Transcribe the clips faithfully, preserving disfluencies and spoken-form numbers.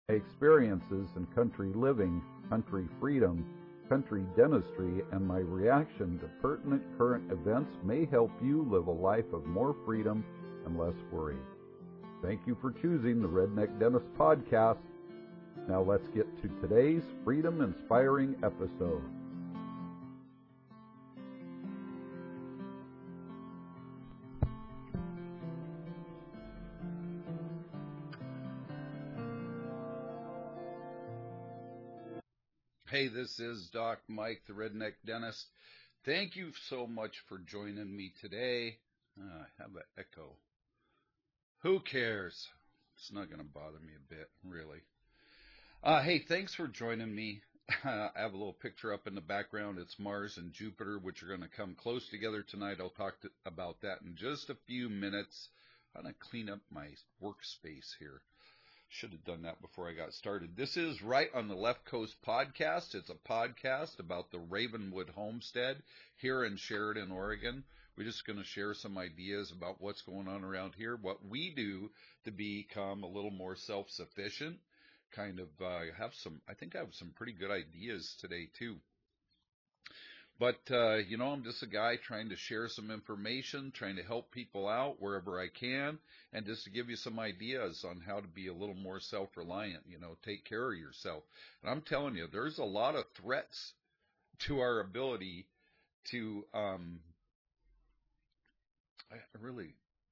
experiences in country living, country freedom, country dentistry, and my reaction to pertinent current events may help you live a life of more freedom and less worry. Thank you for choosing the Redneck Dentist Podcast. Now let's get to today's freedom-inspiring episode. Hey, this is Doc Mike, the Redneck Dentist. Thank you so much for joining me today. Uh, I have an echo. Who cares? It's not going to bother me a bit, really. Uh, hey, thanks for joining me. I have a little picture up in the background. It's Mars and Jupiter, which are going to come close together tonight. I'll talk to, about that in just a few minutes. I'm going to clean up my workspace here. Should have done that before I got started. This is Right on the Left Coast Podcast. It's a podcast about the Ravenwood Homestead here in Sheridan, Oregon. We're just going to share some ideas about what's going on around here, what we do to become a little more self-sufficient. Kind of uh, have some, I think I have some pretty good ideas today too. But, uh, you know, I'm just a guy trying to share some information, trying to help people out wherever I can, and just to give you some ideas on how to be a little more self-reliant, you know, take care of yourself. And I'm telling you, there's a lot of threats to our ability to, um, I really,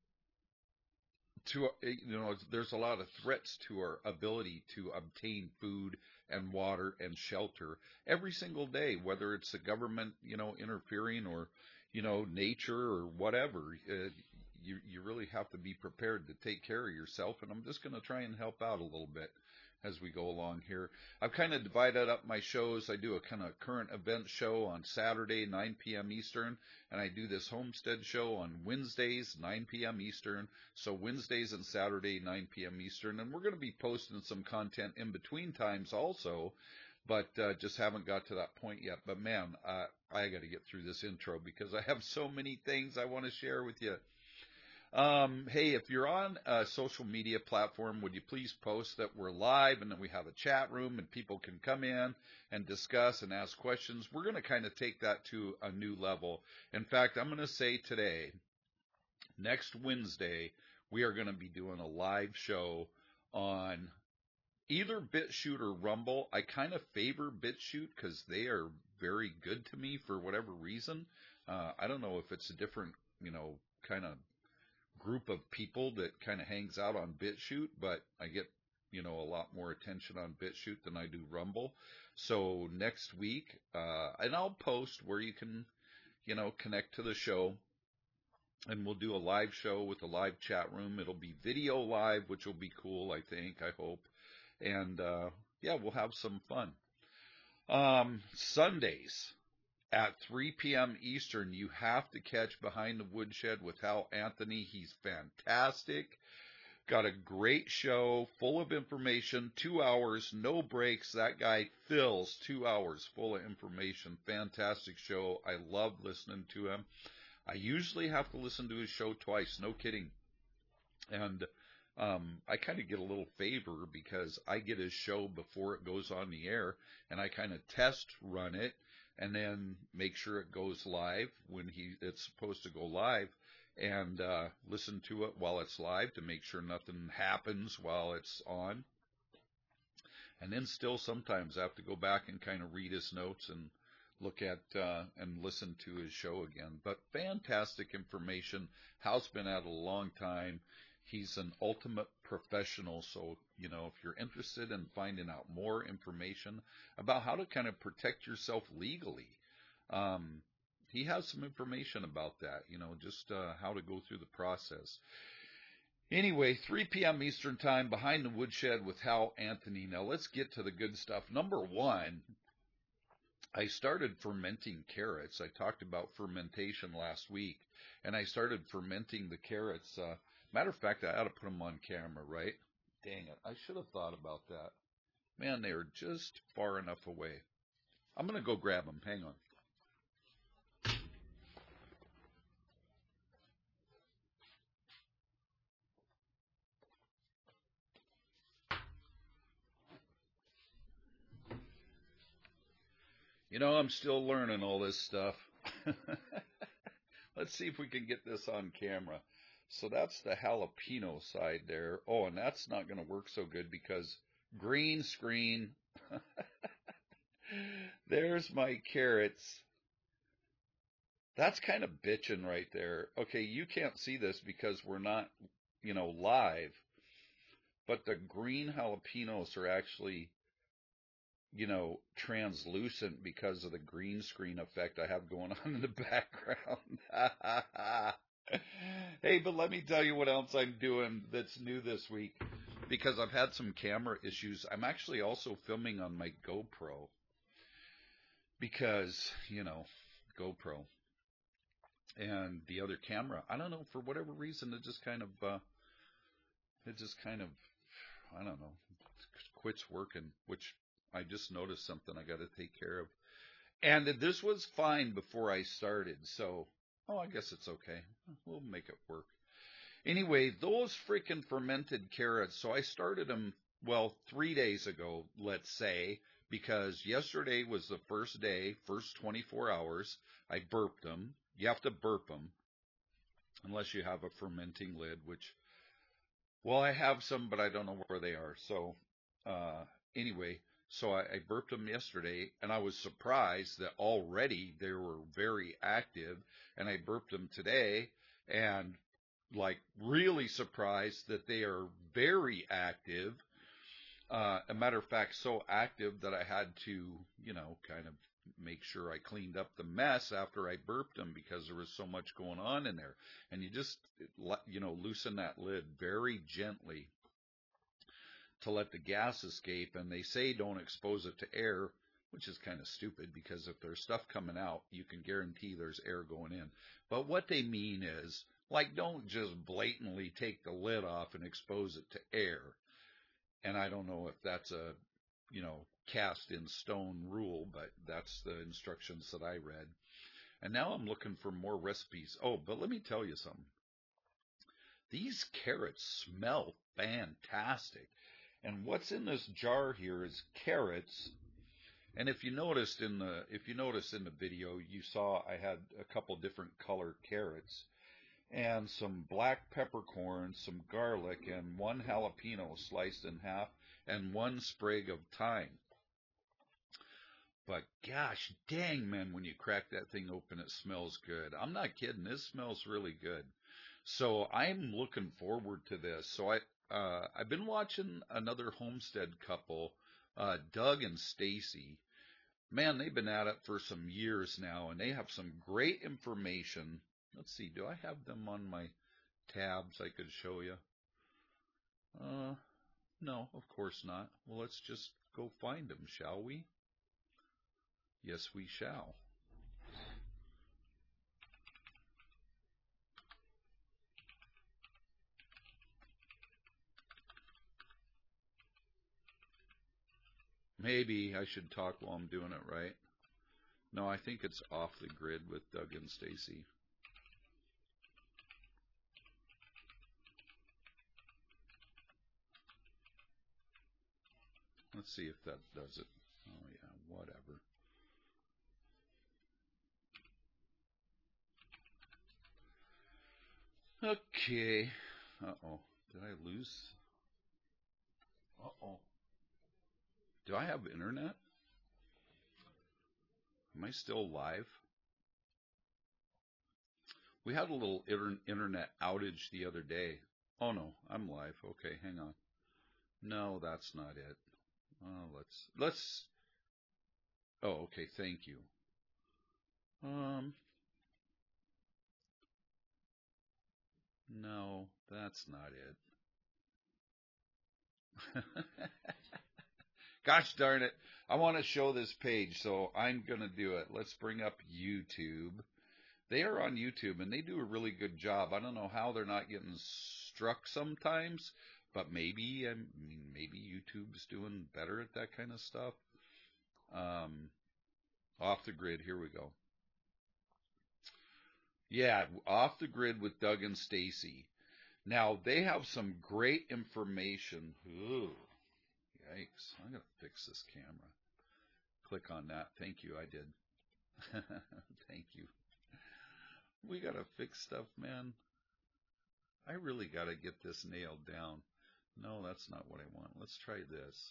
to, you know, there's a lot of threats to our ability to obtain food and water and shelter every single day, whether it's the government, you know, interfering or, you know, nature or whatever. Uh, you, you really have to be prepared to take care of yourself. And I'm just going to try and help out a little bit as we go along here. I've kind of divided up my shows. I do a kind of current event show on Saturday, nine p.m. Eastern, and I do this homestead show on Wednesdays, nine p.m. Eastern. So Wednesdays and Saturday, nine p.m. Eastern, and we're going to be posting some content in between times also, but uh, just haven't got to that point yet. But man, uh, I got to get through this intro because I have so many things I want to share with you. Um, hey, if you're on a social media platform, would you please post that we're live and that we have a chat room and people can come in and discuss and ask questions? We're going to kind of take that to a new level. In fact, I'm going to say today, next Wednesday, we are going to be doing a live show on either BitChute or Rumble. I kind of favor BitChute because they are very good to me for whatever reason. Uh, I don't know if it's a different, you know, kind of group of people that kind of hangs out on BitChute, but I get, you know, a lot more attention on BitChute than I do Rumble. So next week, uh, and I'll post where you can, you know, connect to the show, and we'll do a live show with a live chat room. It'll be video live, which will be cool, I think, I hope. And, uh, yeah, we'll have some fun. Um, Sundays at three p.m. Eastern, you have to catch Behind the Woodshed with Hal Anthony. He's fantastic. Got a great show, full of information, two hours, no breaks. That guy fills two hours full of information. Fantastic show. I love listening to him. I usually have to listen to his show twice, no kidding. And um, I kind of get a little favor because I get his show before it goes on the air, and I kind of test run it and then make sure it goes live when he it's supposed to go live, and uh, listen to it while it's live to make sure nothing happens while it's on. And then still sometimes I have to go back and kind of read his notes and look at uh, and listen to his show again. But fantastic information. Hal's been at it a long time. He's an ultimate professional. So, you know, if you're interested in finding out more information about how to kind of protect yourself legally, um, he has some information about that, you know, just uh, how to go through the process. Anyway, three p.m. Eastern Time, Behind the Woodshed with Hal Anthony. Now, let's get to the good stuff. Number one, I started fermenting carrots. I talked about fermentation last week, and I started fermenting the carrots. Uh, matter of fact, I ought to put them on camera, right? Dang it, I should have thought about that. Man, they are just far enough away. I'm going to go grab them. Hang on. You know, I'm still learning all this stuff. Let's see if we can get this on camera. So that's the jalapeno side there. Oh, and that's not going to work so good because green screen. There's my carrots. That's kind of bitching right there. Okay, you can't see this because we're not, you know, live, but the green jalapenos are actually, you know, translucent because of the green screen effect I have going on in the background. Hey, but let me tell you what else I'm doing that's new this week because I've had some camera issues. I'm actually also filming on my GoPro because, you know, GoPro and the other camera, I don't know, for whatever reason, it just kind of, uh, it just kind of, I don't know, quits working, which I just noticed something I got to take care of. And this was fine before I started, so, oh, I guess it's okay. We'll make it work. Anyway, those freaking fermented carrots, so I started them, well, three days ago, let's say, because yesterday was the first day, first twenty-four hours, I burped them. You have to burp them, unless you have a fermenting lid, which, well, I have some, but I don't know where they are. So, uh, anyway, so I, I burped them yesterday, and I was surprised that already they were very active, and I burped them today, and like really surprised that they are very active. Uh, a matter of fact, so active that I had to, you know, kind of make sure I cleaned up the mess after I burped them because there was so much going on in there. And you just, you know, loosen that lid very gently to let the gas escape. And they say don't expose it to air, which is kind of stupid because if there's stuff coming out, you can guarantee there's air going in. But what they mean is, like, don't just blatantly take the lid off and expose it to air. And I don't know if that's a, you know, cast in stone rule, but that's the instructions that I read. And now I'm looking for more recipes. Oh, but let me tell you something. These carrots smell fantastic. And what's in this jar here is carrots. And if you noticed in the if you noticed in the video, you saw I had a couple different colored carrots and some black peppercorn, some garlic, and one jalapeno sliced in half, and one sprig of thyme. But gosh dang, man, when you crack that thing open, it smells good. I'm not kidding. This smells really good. So I'm looking forward to this. So I, uh, I've been watching another homestead couple, uh, Doug and Stacy. Man, they've been at it for some years now, and they have some great information. Let's see, do I have them on my tabs I could show you? Uh, no, of course not. Well, let's just go find them, shall we? Yes, we shall. Maybe I should talk while I'm doing it, right? No, I think it's Off the Grid with Doug and Stacy. Let's see if that does it. Oh, yeah, whatever. Okay. Uh-oh. Did I lose? Uh-oh. Do I have internet? Am I still live? We had a little internet outage the other day. Oh, no, I'm live. Okay, hang on. No, that's not it. Uh, let's, let's, oh, okay, thank you. Um, no, that's not it. Gosh darn it. I want to show this page, so I'm going to do it. Let's bring up YouTube. They are on YouTube, and they do a really good job. I don't know how they're not getting struck sometimes, but maybe, I mean, maybe YouTube's doing better at that kind of stuff. Um, Off the Grid, here we go. Yeah, Off the Grid with Doug and Stacy. Now, they have some great information. Ooh, yikes. I'm going to fix this camera. click on that. Thank you. I did. Thank you. We got to fix stuff, man. I really got to get this nailed down. No, that's not what I want. Let's try this.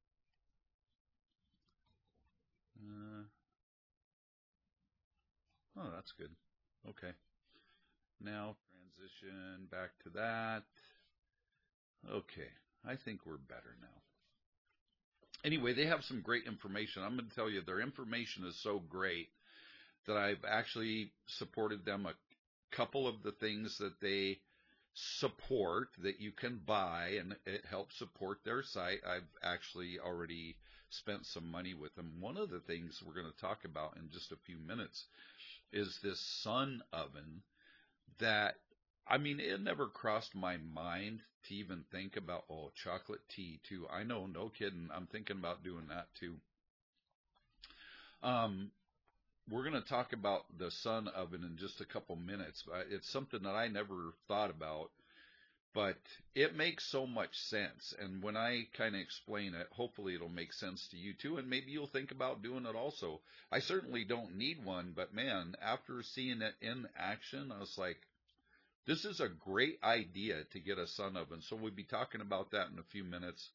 Uh, oh, that's good. Okay. Now transition back to that. Okay. I think we're better now. Anyway, they have some great information. I'm going to tell you, their information is so great that I've actually supported them a couple of the things that they support that you can buy, and it helps support their site. I've actually already spent some money with them. One of the things we're going to talk about in just a few minutes is this sun oven that, I mean, it never crossed my mind to even think about, oh, chocolate tea too. I know, no kidding. I'm thinking about doing that too. Um, we're going to talk about the sun oven in just a couple minutes. It's something that I never thought about, but it makes so much sense. And when I kind of explain it, hopefully it'll make sense to you too, and maybe you'll think about doing it also. I certainly don't need one, but man, after seeing it in action, I was like, this is a great idea to get a sun oven. So we'll be talking about that in a few minutes.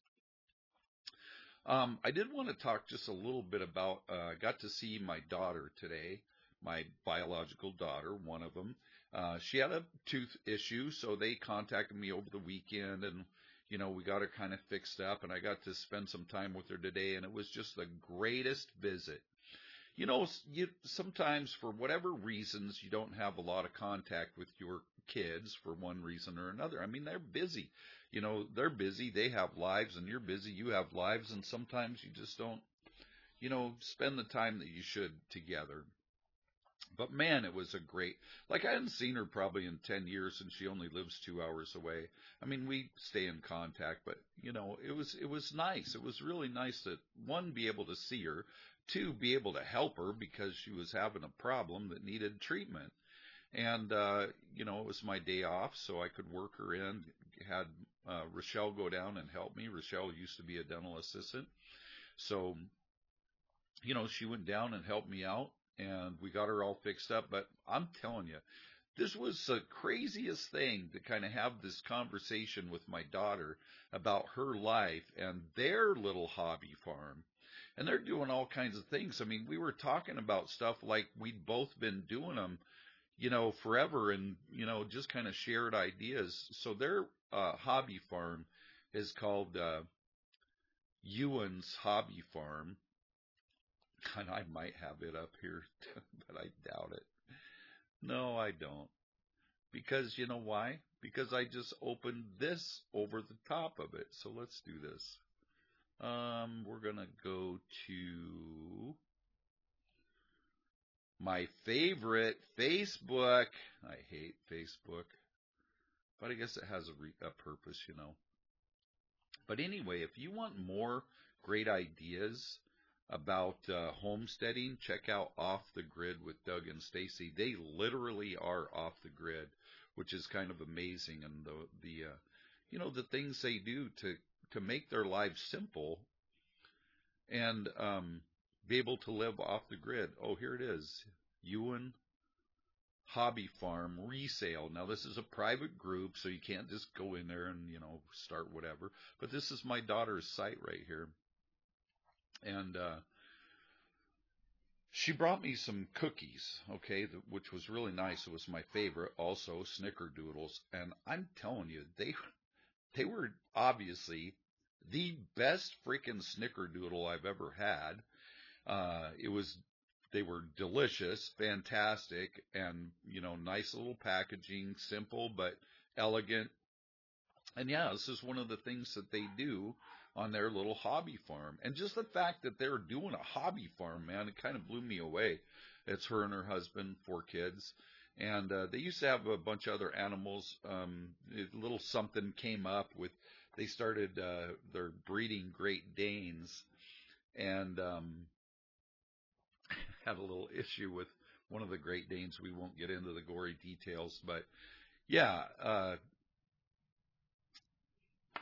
Um, I did want to talk just a little bit about, uh, I got to see my daughter today, my biological daughter, one of them. Uh, she had a tooth issue, so they contacted me over the weekend, and, you know, we got her kind of fixed up, and I got to spend some time with her today, and it was just the greatest visit. You know, you, sometimes for whatever reasons, you don't have a lot of contact with your kids for one reason or another. I mean, they're busy. You know, they're busy. They have lives, and you're busy. You have lives, and sometimes you just don't, you know, spend the time that you should together. But man, it was a great, like I hadn't seen her probably in ten years, and she only lives two hours away. I mean, we stay in contact, but you know, it was, it was nice. It was really nice to, one, be able to see her, two, be able to help her because she was having a problem that needed treatment. And, uh, you know, it was my day off, so I could work her in, had, uh, Rochelle go down and help me. Rochelle used to be a dental assistant. So, you know, she went down and helped me out, and we got her all fixed up. But I'm telling you, this was the craziest thing to kind of have this conversation with my daughter about her life and their little hobby farm. And they're doing all kinds of things. I mean, we were talking about stuff like we'd both been doing them, you know, forever, and, you know, just kind of shared ideas. So their uh, hobby farm is called uh, Ewan's Hobby Farm. And I might have it up here, but I doubt it. No, I don't. Because you know why? Because I just opened this over the top of it. So let's do this. Um, we're going to go to my favorite, Facebook. I hate Facebook, but I guess it has a, re- a purpose, you know. But anyway, if you want more great ideas about uh, homesteading, check out Off the Grid with Doug and Stacy. They literally are off the grid, which is kind of amazing. And the, the uh, you know, the things they do to, to make their lives simple and um, be able to live off the grid. Oh, here it is. Ewan Hobby Farm resale. Now, this is a private group, so you can't just go in there and, you know, start whatever. But this is my daughter's site right here. And uh, she brought me some cookies, okay, which was really nice. It was my favorite, also Snickerdoodles. And I'm telling you, they they were obviously the best freaking Snickerdoodle I've ever had. Uh, it was, they were delicious, fantastic, and, you know, nice little packaging, simple but elegant. And yeah, this is one of the things that they do on their little hobby farm. And just the fact that they're doing a hobby farm, man, it kind of blew me away. It's her and her husband, four kids. And uh, they used to have a bunch of other animals. Um, a little something came up with, they started, uh, they're breeding Great Danes. And um, had a little issue with one of the Great Danes. We won't get into the gory details. But yeah, uh,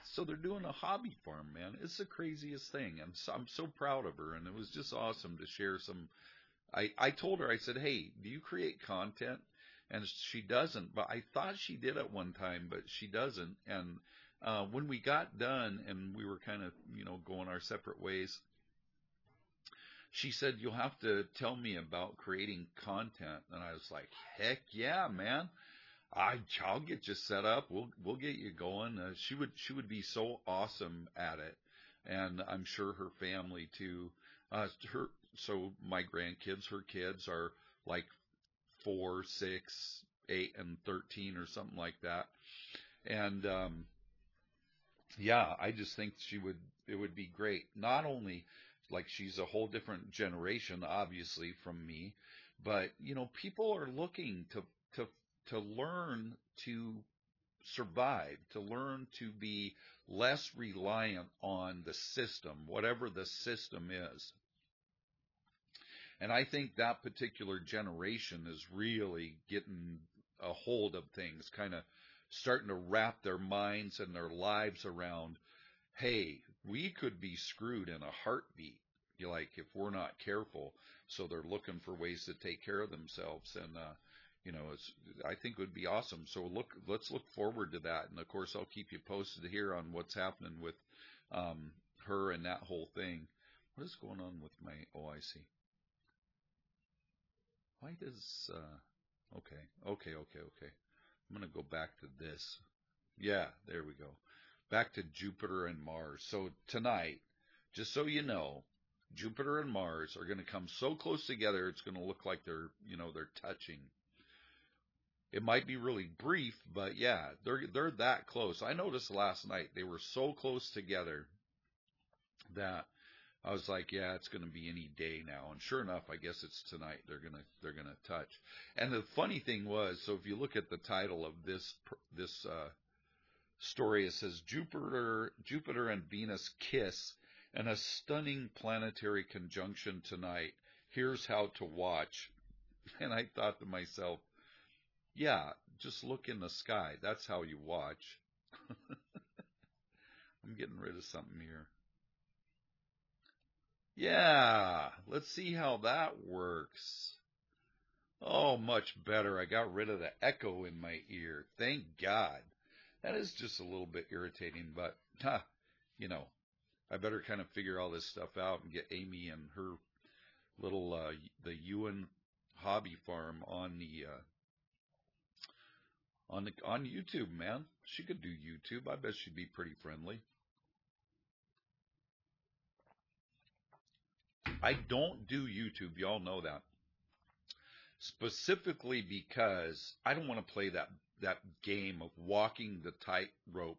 So they're doing a hobby farm, man. It's the craziest thing. I'm so, I'm so proud of her, and it was just awesome to share some. I I told her, I said, hey, do you create content? And she doesn't, but I thought she did at one time, but she doesn't. And uh, when we got done and we were kind of, you know, going our separate ways, she said, you'll have to tell me about creating content. And I was like, heck yeah, man. I, I'll get you set up. We'll, we'll get you going. Uh, she would, she would be so awesome at it. And I'm sure her family too. Uh, her, so my grandkids, her kids are like four, six, eight, and thirteen or something like that. And, um, yeah, I just think she would, it would be great. Not only like she's a whole different generation, obviously, from me, but, you know, people are looking to, to, to learn to survive, to learn to be less reliant on the system, whatever the system is. And I think that particular generation is really getting a hold of things, kind of starting to wrap their minds and their lives around, hey, we could be screwed in a heartbeat, you like, if we're not careful. So they're looking for ways to take care of themselves. And, uh, you know, it's, I think it would be awesome. So look, let's look forward to that. And of course, I'll keep you posted here on what's happening with, um, her and that whole thing. What is going on with my, oh, I see. Why does, uh, okay, okay, okay, okay. I'm going to go back to this. Yeah, there we go. Back to Jupiter and Mars. So tonight, just so you know, Jupiter and Mars are going to come so close together, it's going to look like they're, you know, they're touching. It might be really brief, but yeah, they're, they're that close. I noticed last night they were so close together that I was like, yeah, it's going to be any day now. And sure enough, I guess it's tonight. They're going to, they're going to touch. And the funny thing was, so if you look at the title of this, this, uh, story, it says Jupiter, Jupiter and Venus kiss and a stunning planetary conjunction tonight. Here's how to watch. And I thought to myself, yeah, just look in the sky. That's how you watch. I'm getting rid of something here. Yeah, let's see how that works. Oh, much better. I got rid of the echo in my ear. Thank God. That is just a little bit irritating, but, huh, you know, I better kind of figure all this stuff out and get Amy and her little, uh, the Ewan hobby farm on the, uh, on the, on YouTube, man. She could do YouTube. I bet she'd be pretty friendly. I don't do YouTube. Y'all know that. Specifically because I don't want to play that, that game of walking the tightrope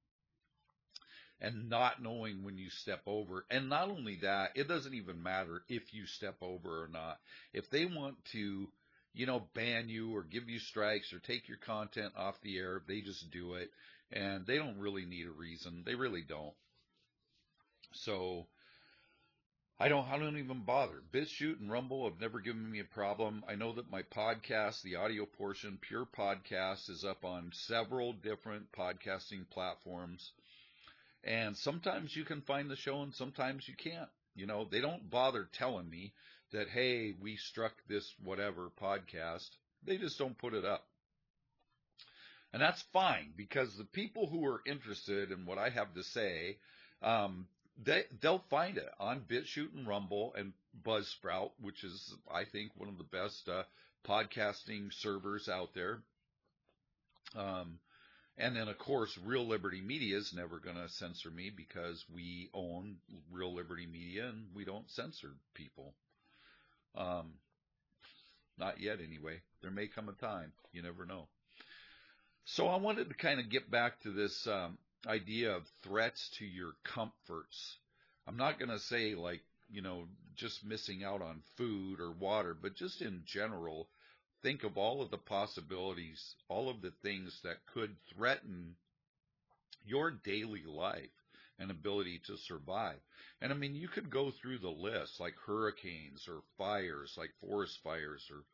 and not knowing when you step over. And not only that, it doesn't even matter if you step over or not. If they want to, you know, ban you or give you strikes or take your content off the air, they just do it. And they don't really need a reason. They really don't. So I don't, I don't even bother. BitChute and Rumble have never given me a problem. I know that my podcast, the audio portion, Pure Podcast, is up on several different podcasting platforms. And sometimes you can find the show and sometimes you can't. You know, they don't bother telling me that, hey, we struck this whatever podcast. They just don't put it up. And that's fine, because the people who are interested in what I have to say, um, They, they'll find it on BitChute and Rumble and Buzzsprout, which is, I think, one of the best uh, podcasting servers out there. Um, and then, of course, Real Liberty Media is never going to censor me because we own Real Liberty Media and we don't censor people. Um, not yet, anyway. There may come a time. You never know. So I wanted to kind of get back to this um, idea of threats to your comforts. I'm not going to say like, you know, just missing out on food or water, but just in general, think of all of the possibilities, all of the things that could threaten your daily life and ability to survive. And I mean, you could go through the list like hurricanes or fires, like forest fires or,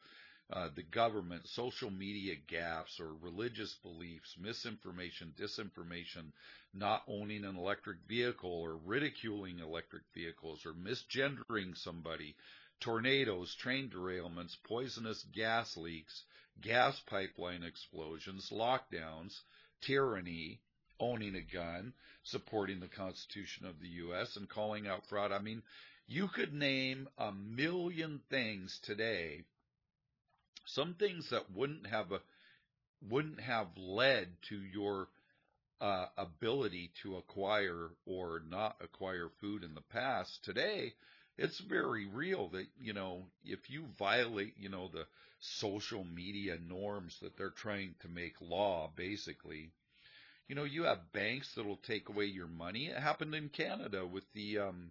uh, the government, social media gaffes or religious beliefs, misinformation, disinformation, not owning an electric vehicle or ridiculing electric vehicles or misgendering somebody, tornadoes, train derailments, poisonous gas leaks, gas pipeline explosions, lockdowns, tyranny, owning a gun, supporting the Constitution of the U S, and calling out fraud. I mean, you could name a million things today, some things that wouldn't have a wouldn't have led to your uh, ability to acquire or not acquire food in the past. Today, it's very real that, you know, if you violate, you know, the social media norms that they're trying to make law, basically, you know, you have banks that'll take away your money. It happened in Canada with the um,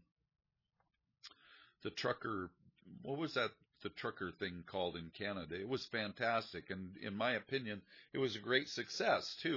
the trucker. What was that? The trucker thing called in Canada. It was fantastic, and in my opinion, it was a great success too.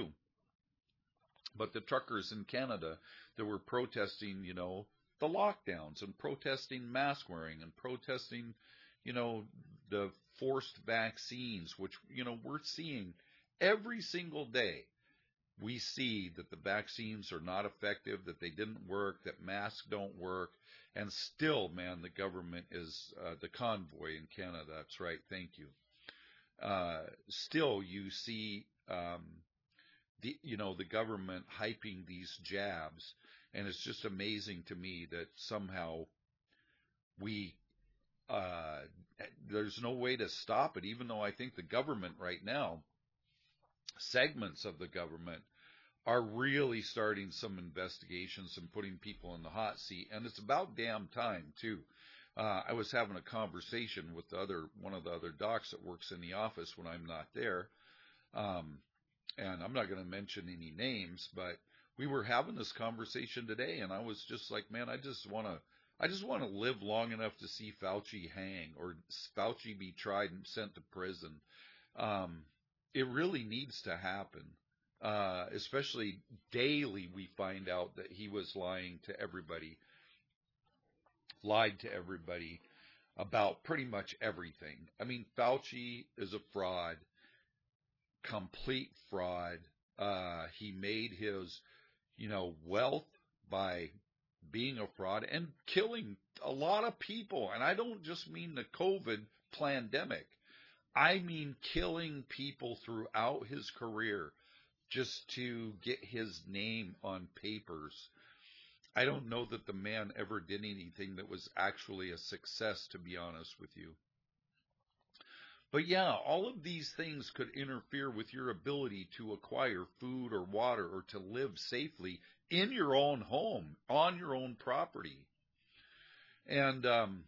But the truckers in Canada that were protesting, you know, the lockdowns and protesting mask wearing and protesting, you know, the forced vaccines, which, you know, we're seeing every single day. We see that the vaccines are not effective, that they didn't work, that masks don't work, and still, man, the government is, uh, the convoy in Canada, that's right, thank you. Uh, still, you see, um, the, you know, the government hyping these jabs, and it's just amazing to me that somehow we, uh, there's no way to stop it, even though I think the government right now, segments of the government, are really starting some investigations and putting people in the hot seat, and it's about damn time too. Uh, I was having a conversation with the other one of the other docs that works in the office when I'm not there, um, and I'm not going to mention any names, but we were having this conversation today, and I was just like, man, I just want to, I just want to live long enough to see Fauci hang or Fauci be tried and sent to prison. Um, it really needs to happen. Uh, especially daily, we find out that he was lying to everybody, lied to everybody about pretty much everything. I mean, Fauci is a fraud, complete fraud. Uh, he made his, you know, wealth by being a fraud and killing a lot of people. And I don't just mean the COVID pandemic. I mean killing people throughout his career, just to get his name on papers. I don't know that the man ever did anything that was actually a success, to be honest with you. But yeah, all of these things could interfere with your ability to acquire food or water or to live safely in your own home, on your own property. And um,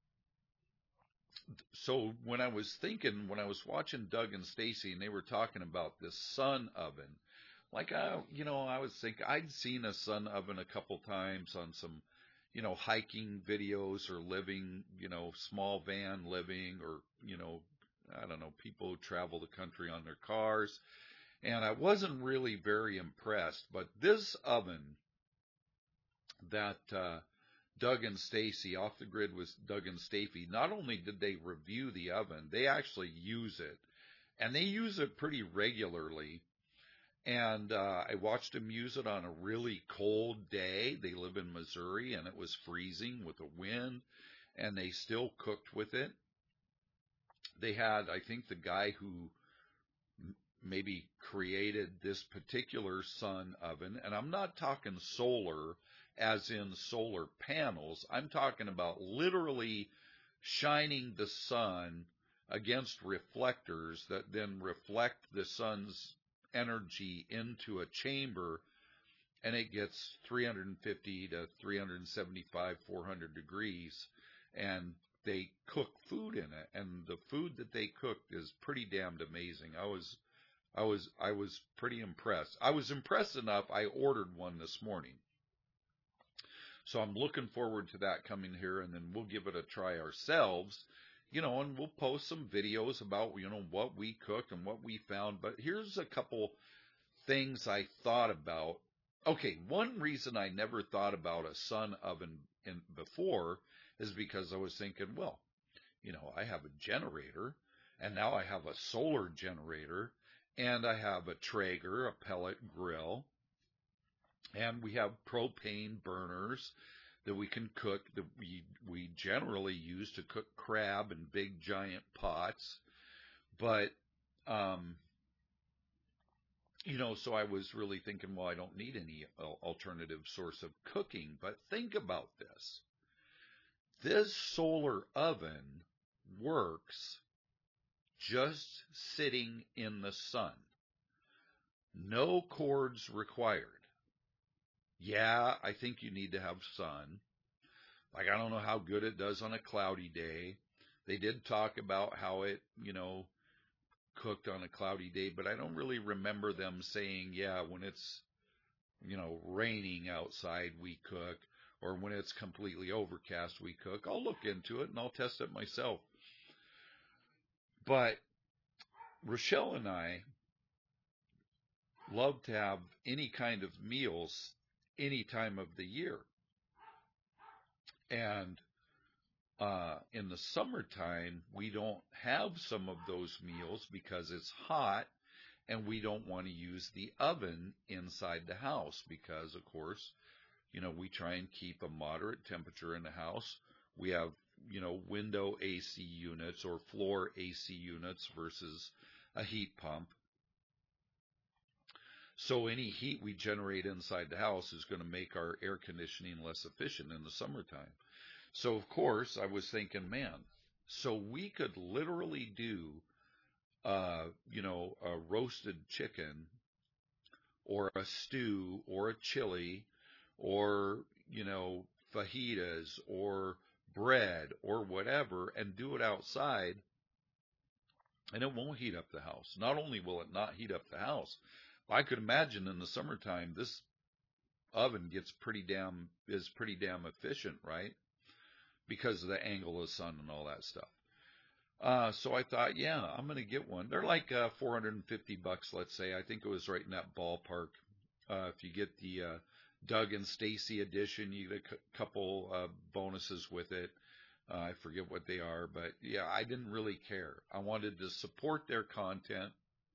so when I was thinking, when I was watching Doug and Stacy, and they were talking about this sun oven, like, I, you know, I was thinking, I'd seen a sun oven a couple times on some, you know, hiking videos or living, you know, small van living, or, you know, I don't know, people who travel the country on their cars. And I wasn't really very impressed. But this oven that, uh, Doug and Stacy, Off the Grid with Doug and Stacy, not only did they review the oven, they actually use it. And they use it pretty regularly. And uh, I watched them use it on a really cold day. They live in Missouri, and it was freezing with a wind, and they still cooked with it. They had, I think, the guy who maybe created this particular sun oven, and I'm not talking solar as in solar panels. I'm talking about literally shining the sun against reflectors that then reflect the sun's energy into a chamber, and it gets three hundred fifty to three seventy-five, four hundred degrees, and they cook food in it. And the food that they cooked is pretty damned amazing. I was, I was, I was pretty impressed. I was impressed enough, I ordered one this morning. So I'm looking forward to that coming here, and then we'll give it a try ourselves, you know, and we'll post some videos about, you know, what we cooked and what we found. But here's a couple things I thought about. Okay, one reason I never thought about a sun oven in, before is because I was thinking, well, you know, I have a generator, And now I have a solar generator, and I have a Traeger, a pellet grill, and we have propane burners that we can cook, that we we generally use to cook crab in big giant pots. But um, you know, so I was really thinking, well, I don't need any alternative source of cooking. But think about this. This solar oven works just sitting in the sun. No cords required. Yeah, I think you need to have sun. Like, I don't know how good it does on a cloudy day. They did talk about how it, you know, cooked on a cloudy day, but I don't really remember them saying, yeah, when it's, you know, raining outside, we cook, or when it's completely overcast, we cook. I'll look into it and I'll test it myself. But Rochelle and I love to have any kind of meals any time of the year. And uh, in the summertime, we don't have some of those meals because it's hot, and we don't want to use the oven inside the house because, of course, you know, we try and keep a moderate temperature in the house. We have, you know, window A C units or floor A C units versus a heat pump. So any heat we generate inside the house is going to make our air conditioning less efficient in the summertime. So, of course, I was thinking, man, so we could literally do, uh, you know, a roasted chicken or a stew or a chili or, you know, fajitas or bread or whatever and do it outside, and it won't heat up the house. Not only will it not heat up the house, I could imagine in the summertime this oven gets pretty damn is pretty damn efficient, right? Because of the angle of the sun and all that stuff. Uh, so I thought, yeah, I'm going to get one. They're like uh, four hundred fifty bucks, let's say. I think it was right in that ballpark. Uh, if you get the uh, Doug and Stacy edition, you get a c- couple uh, bonuses with it. Uh, I forget what they are, but yeah, I didn't really care. I wanted to support their content,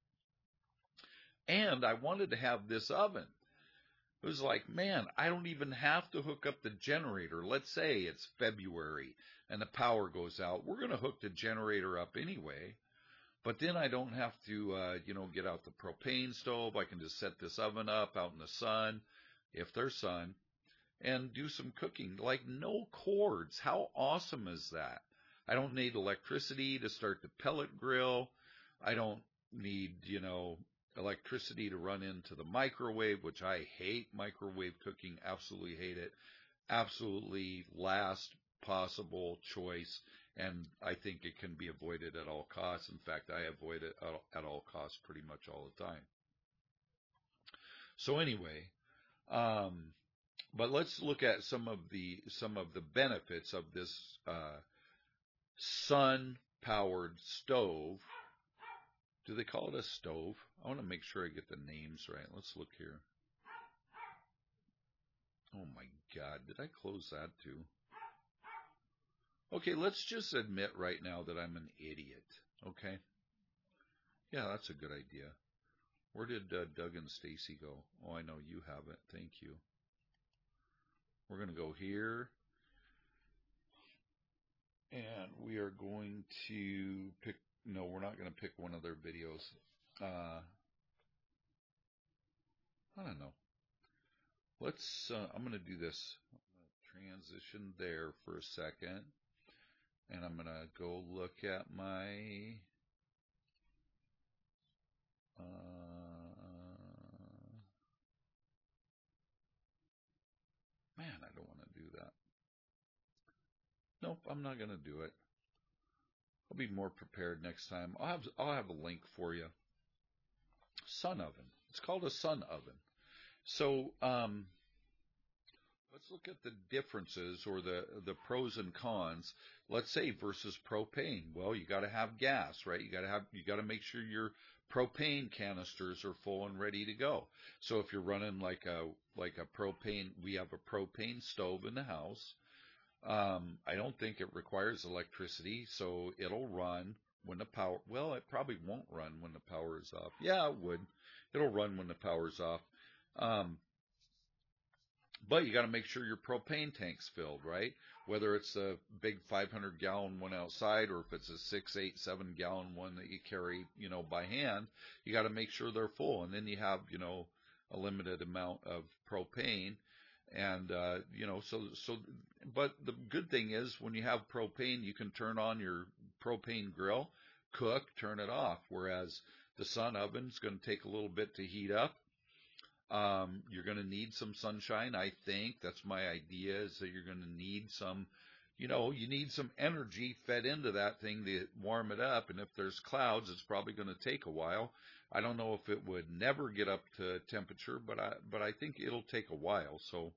and I wanted to have this oven. It was like, man, I don't even have to hook up the generator. Let's say it's February and the power goes out. We're going to hook the generator up anyway. But then I don't have to, uh, you know, get out the propane stove. I can just set this oven up out in the sun, if there's sun, and do some cooking. Like, no cords. How awesome is that? I don't need electricity to start the pellet grill. I don't need, you know, electricity to run into the microwave, which I hate microwave cooking, absolutely hate it. Absolutely last possible choice, and I think it can be avoided at all costs. In fact, I avoid it at all costs pretty much all the time. So anyway, um, but let's look at some of the some of the benefits of this uh, sun-powered stove. Do they call it a stove? I want to make sure I get the names right. Let's look here. Oh my God, did I close that too? Okay, let's just admit right now that I'm an idiot, okay? Yeah, that's a good idea. Where did uh, Doug and Stacy go? Oh, I know you have it. Thank you. We're going to go here, and we are going to pick, no, we're not going to pick one of their videos. Uh, I don't know. Let's, uh, I'm going to do this. I'm going to transition there for a second, and I'm going to go look at my, uh, man, I don't want to do that. Nope, I'm not going to do it. I'll be more prepared next time. I'll have, I'll have a link for you. Sun oven. It's called a sun oven. So, um, let's look at the differences or the, the pros and cons. Let's say versus propane. Well, you got to have gas, right? You got to have, you got to make sure your propane canisters are full and ready to go. So if you're running like a, like a propane, we have a propane stove in the house. Um, I don't think it requires electricity, so it'll run when the power, well, it probably won't run when the power is off. Yeah, it would. It'll run when the power's off. Um, but you got to make sure your propane tank's filled, right? Whether it's a big five hundred gallon one outside or if it's a six, eight, seven gallon one that you carry, you know, by hand, you got to make sure they're full. And then you have, you know, a limited amount of propane. And, uh, you know, so, so, but the good thing is when you have propane, you can turn on your propane grill, cook, turn it off. Whereas the sun oven's going to take a little bit to heat up. Um, you're going to need some sunshine, I think. That's my idea, is that you're going to need some, you know, you need some energy fed into that thing to warm it up. And if there's clouds, it's probably going to take a while. I don't know if it would never get up to temperature, but I, but I think it'll take a while. So,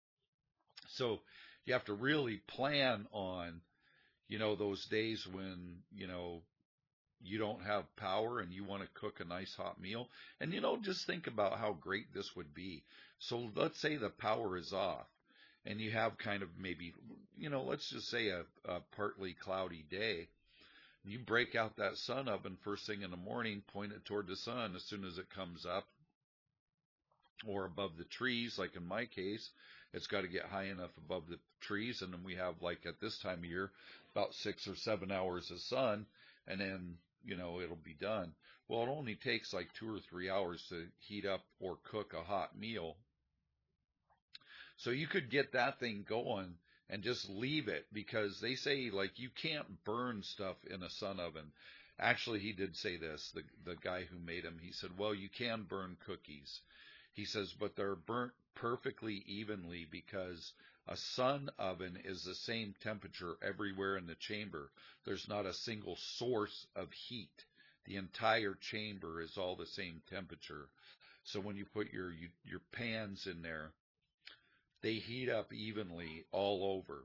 so you have to really plan on, you know, those days when, you know, you don't have power and you want to cook a nice hot meal. And, you know, just think about how great this would be. So let's say the power is off and you have kind of maybe, you know, let's just say a, a partly cloudy day. You break out that sun oven first thing in the morning, point it toward the sun as soon as it comes up or above the trees. Like in my case, it's got to get high enough above the trees. And then we have, like at this time of year, about six or seven hours of sun, and then, you know, it'll be done. Well, it only takes like two or three hours to heat up or cook a hot meal. So you could get that thing going and just leave it, because they say, like, you can't burn stuff in a sun oven. Actually, he did say this, the the guy who made them. He said, well, you can burn cookies. He says, but they're burnt perfectly evenly because a sun oven is the same temperature everywhere in the chamber. There's not a single source of heat. The entire chamber is all the same temperature. So when you put your you, your pans in there, they heat up evenly all over.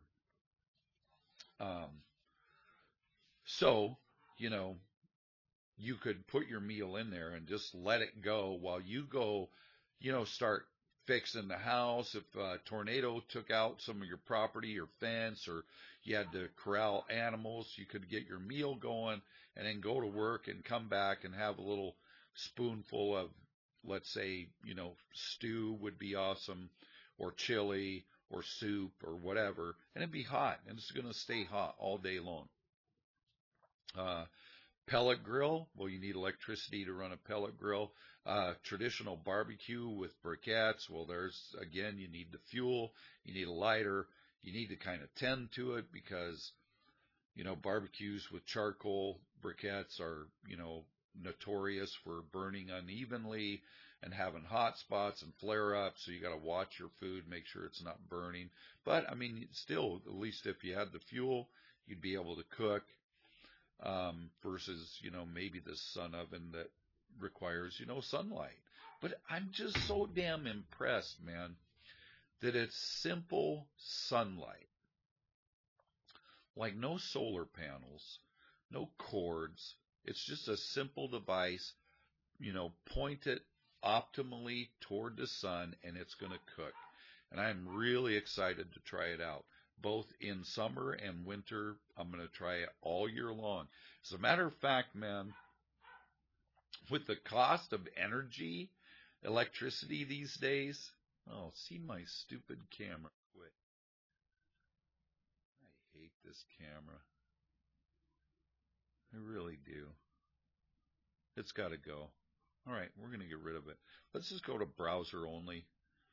Um, so, you know, you could put your meal in there and just let it go while you go, you know, start fixing the house. If a tornado took out some of your property or fence, or you had to corral animals, you could get your meal going and then go to work and come back and have a little spoonful of, let's say, you know, stew would be awesome, or chili or soup or whatever, and it'd be hot, and it's going to stay hot all day long. Uh, pellet grill, well, you need electricity to run a pellet grill. Uh, traditional barbecue with briquettes, well, there's, again, you need the fuel, you need a lighter, you need to kind of tend to it, because, you know, barbecues with charcoal briquettes are, you know, notorious for burning unevenly and having hot spots and flare ups. So you got to watch your food, make sure it's not burning. But I mean, still, at least if you had the fuel, you'd be able to cook, um, versus, you know, maybe the sun oven that requires, you know, sunlight. But I'm just so damn impressed, man, that it's simple sunlight. Like no solar panels, no cords. It's just a simple device, you know, point it optimally toward the sun and it's going to cook. And I'm really excited to try it out, both in summer and winter. I'm going to try it all year long. As a matter of fact, man, with the cost of energy, electricity these days, oh, see my stupid camera quit. I hate this camera. I really do. It's got to go. All right, we're going to get rid of it. Let's just go to browser only.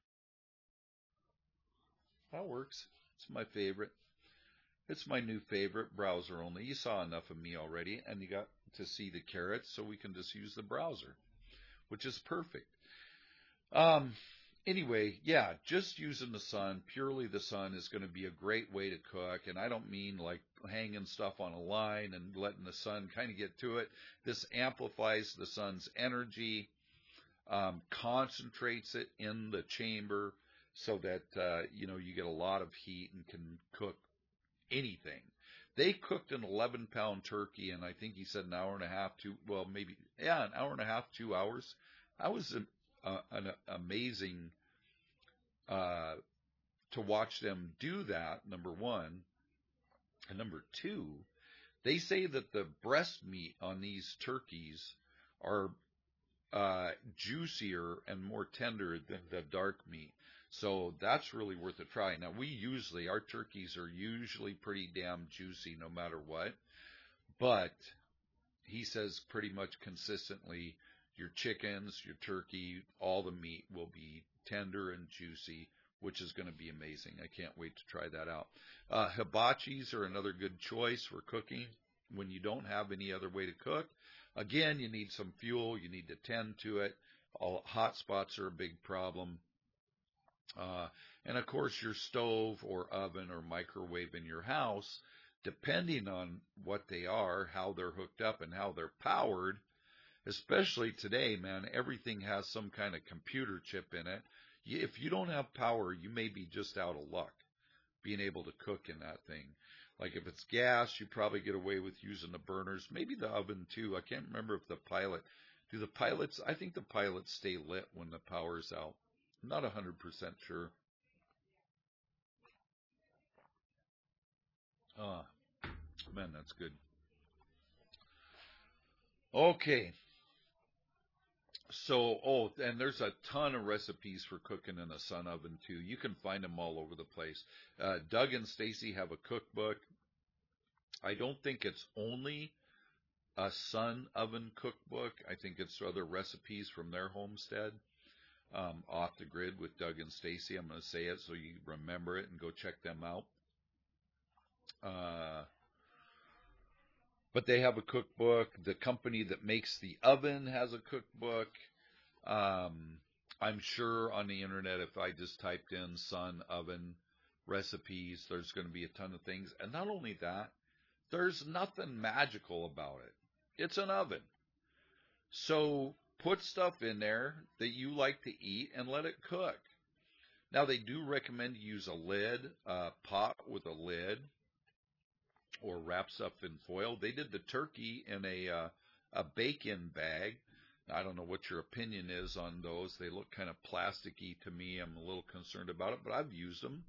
That works. It's my favorite. It's my new favorite, browser only. You saw enough of me already, and you got to see the carrots, so we can just use the browser, which is perfect. Um, anyway, yeah, just using the sun, purely the sun, is going to be a great way to cook. And I don't mean like hanging stuff on a line and letting the sun kind of get to it. This amplifies the sun's energy, um, concentrates it in the chamber so that, uh, you know, you get a lot of heat and can cook anything. They cooked an eleven pound turkey, and I think he said an hour and a half, two, well, maybe, yeah, an hour and a half, two hours. I was an, uh, an amazing, uh, to watch them do that, number one. And number two, They say that the breast meat on these turkeys are uh, juicier and more tender than the dark meat. So that's really worth a try. Now, we usually, our turkeys are usually pretty damn juicy no matter what. But he says pretty much consistently your chickens, your turkey, all the meat will be tender and juicy, which is going to be amazing. I can't wait to try that out. Uh, hibachis are another good choice for cooking when you don't have any other way to cook. Again, you need some fuel. You need to tend to it. All hot spots are a big problem. Uh, and of course, your stove or oven or microwave in your house, depending on what they are, how they're hooked up, and how they're powered, especially today, man, everything has some kind of computer chip in it. If you don't have power, you may be just out of luck being able to cook in that thing. Like if it's gas, you probably get away with using the burners, maybe the oven too. I can't remember if the pilot, do the pilots, I think the pilots stay lit when the power's out. I'm not one hundred percent sure. Ah, man, that's good. Okay. So, oh, and there's a ton of recipes for cooking in a sun oven too. You can find them all over the place. Uh, Doug and Stacy have a cookbook. I don't think it's only a sun oven cookbook. I think it's other recipes from their homestead. Um, Off the Grid with Doug and Stacy. I'm going to say it so you remember it and go check them out. Uh, but they have a cookbook. The company that makes the oven has a cookbook. Um, I'm sure on the internet, if I just typed in sun oven recipes, there's going to be a ton of things. And not only that, there's nothing magical about it. It's an oven. So put stuff in there that you like to eat and let it cook. Now, they do recommend you use a lid, a pot with a lid, or wrap stuff in foil. They did the turkey in a uh, a bacon bag. I don't know what your opinion is on those. They look kind of plasticky to me. I'm a little concerned about it, but I've used them.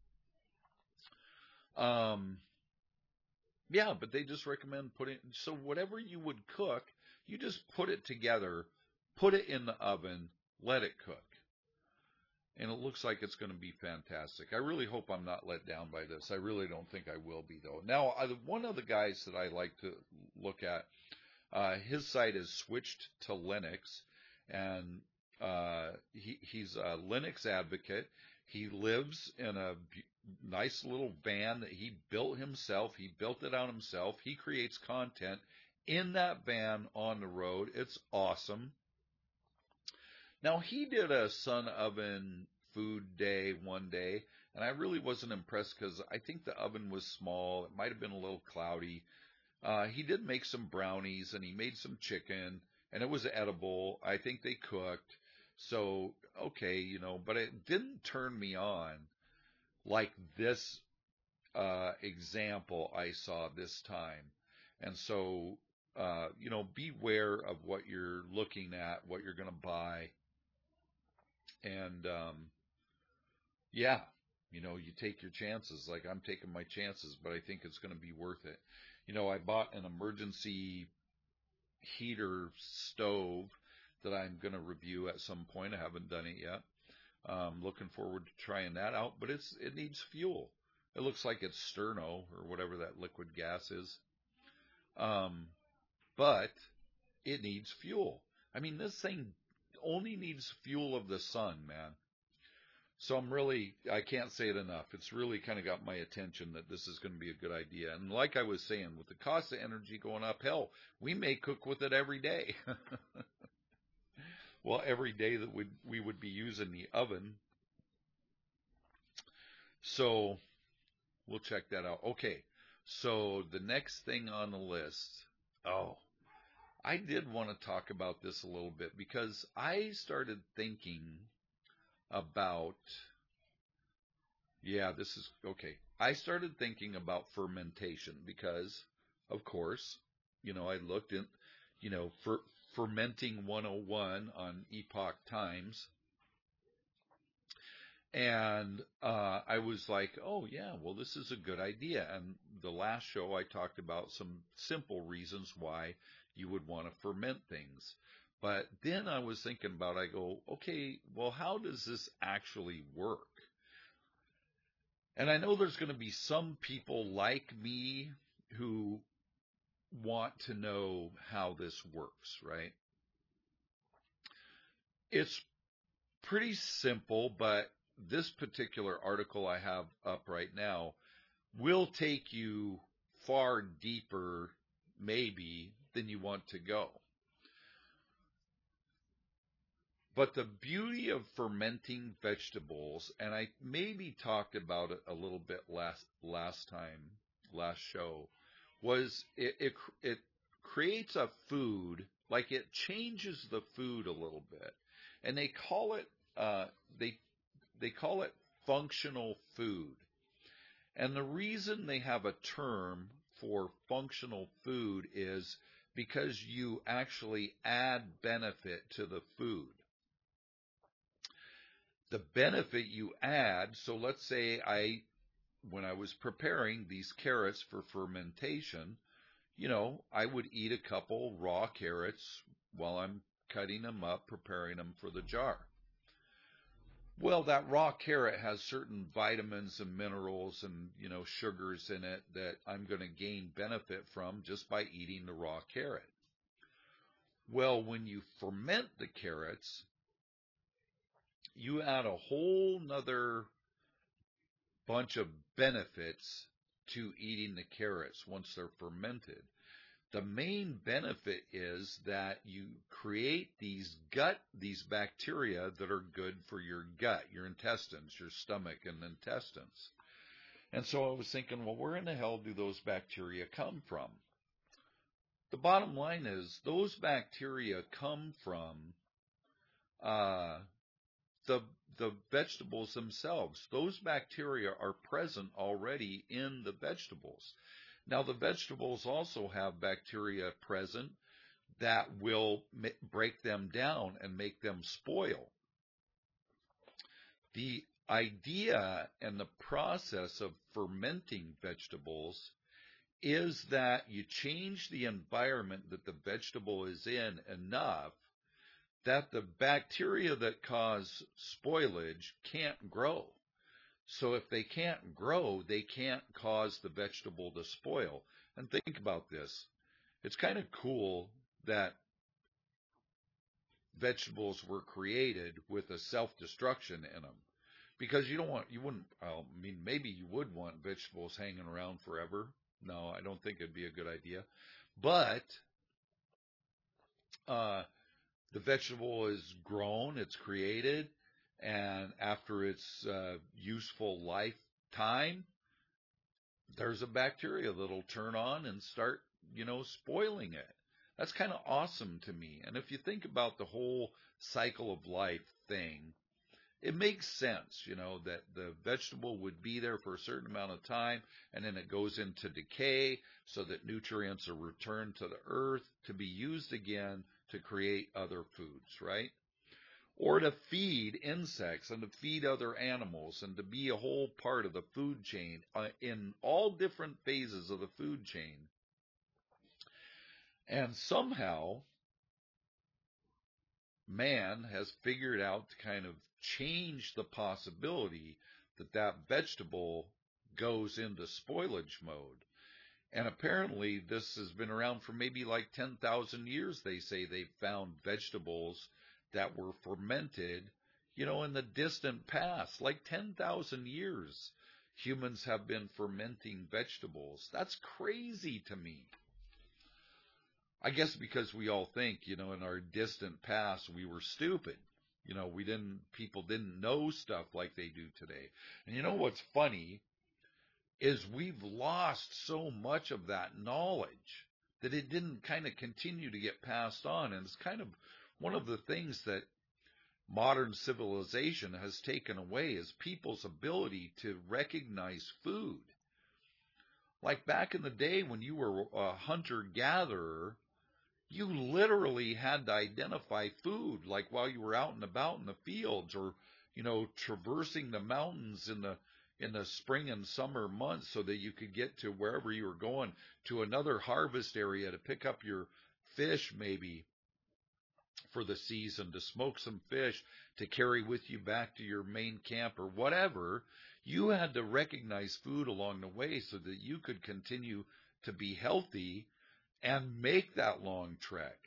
Um, yeah, but they just recommend putting, so whatever you would cook, you just put it together, put it in the oven, let it cook. And it looks like it's going to be fantastic. I really hope I'm not let down by this. I really don't think I will be, though. Now, I, one of the guys that I like to look at, uh, his site is switched to Linux, and uh, he, he's a Linux advocate. He lives in a nice little van that he built himself. He built it out himself. He creates content in that van on the road. It's awesome. Now, he did a sun oven food day one day, and I really wasn't impressed because I think the oven was small. It might have been a little cloudy. Uh, he did make some brownies, and he made some chicken, and it was edible. I think they cooked. So, okay, you know, but it didn't turn me on like this uh, example I saw this time. And so, uh, you know, beware of what you're looking at, what you're going to buy. And, um, yeah, you know, you take your chances. Like I'm taking my chances, but I think it's going to be worth it. You know, I bought an emergency heater stove that I'm going to review at some point. I haven't done it yet. Um, looking forward to trying that out, but it's, it needs fuel. It looks like it's Sterno or whatever that liquid gas is. Um, but it needs fuel. I mean, this thing only needs fuel of the sun, man. So I'm really, I can't say it enough. It's really kind of got my attention that this is going to be a good idea. And like I was saying, with the cost of energy going up, hell, we may cook with it every day. Well, every day that we we would be using the oven. So we'll check that out. Okay. So the next thing on the list. Oh, I did want to talk about this a little bit because I started thinking about, yeah, this is okay. I started thinking about fermentation because, of course, you know, I looked at, you know, fer, fermenting one oh one on Epoch Times, And uh, I was like, oh, yeah, well, this is a good idea. And the last show, I talked about some simple reasons why you would want to ferment things. But then I was thinking about, I go, okay, well, how does this actually work? And I know there's going to be some people like me who want to know how this works, right? It's pretty simple, but this particular article I have up right now will take you far deeper, maybe, than you want to go. But the beauty of fermenting vegetables, and I maybe talked about it a little bit last last time, last show, was it it, it creates a food, like it changes the food a little bit, and they call it uh, they they call it functional food. And the reason they have a term for functional food is because you actually add benefit to the food. The benefit you add, so let's say I, when I was preparing these carrots for fermentation, you know, I would eat a couple raw carrots while I'm cutting them up, preparing them for the jar. Well, that raw carrot has certain vitamins and minerals and, you know, sugars in it that I'm going to gain benefit from just by eating the raw carrot. Well, when you ferment the carrots, you add a whole nother bunch of benefits to eating the carrots once they're fermented. The main benefit is that you create these gut, these bacteria that are good for your gut, your intestines, your stomach and intestines. And so I was thinking, well, where in the hell do those bacteria come from? The bottom line is those bacteria come from uh, the the vegetables themselves. Those bacteria are present already in the vegetables. Now, the vegetables also have bacteria present that will break them down and make them spoil. The idea and the process of fermenting vegetables is that you change the environment that the vegetable is in enough that the bacteria that cause spoilage can't grow. So if they can't grow, they can't cause the vegetable to spoil. And think about this. It's kind of cool that vegetables were created with a self-destruction in them. Because you don't want, you wouldn't, I mean, maybe you would want vegetables hanging around forever. No, I don't think it'd be a good idea. But uh, the vegetable is grown, it's created, and after its uh, useful lifetime, there's a bacteria that'll turn on and start, you know, spoiling it. That's kind of awesome to me. And if you think about the whole cycle of life thing, it makes sense, you know, that the vegetable would be there for a certain amount of time, and then it goes into decay so that nutrients are returned to the earth to be used again to create other foods, right? Or to feed insects and to feed other animals and to be a whole part of the food chain uh, in all different phases of the food chain. And somehow, man has figured out to kind of change the possibility that that vegetable goes into spoilage mode. And apparently this has been around for maybe like ten thousand years. They say they've found vegetables that were fermented, you know, in the distant past, like ten thousand years. Humans have been fermenting vegetables. That's crazy to me. I guess because we all think, you know, in our distant past, we were stupid. You know, we didn't, people didn't know stuff like they do today. And you know what's funny is we've lost so much of that knowledge that it didn't kind of continue to get passed on. And it's kind of one of the things that modern civilization has taken away is people's ability to recognize food. Like back in the day when you were a hunter-gatherer, you literally had to identify food, like while you were out and about in the fields, or, you know, traversing the mountains in the in the spring and summer months so that you could get to wherever you were going, to another harvest area to pick up your fish maybe for the season, to smoke some fish, to carry with you back to your main camp or whatever. You had to recognize food along the way so that you could continue to be healthy and make that long trek.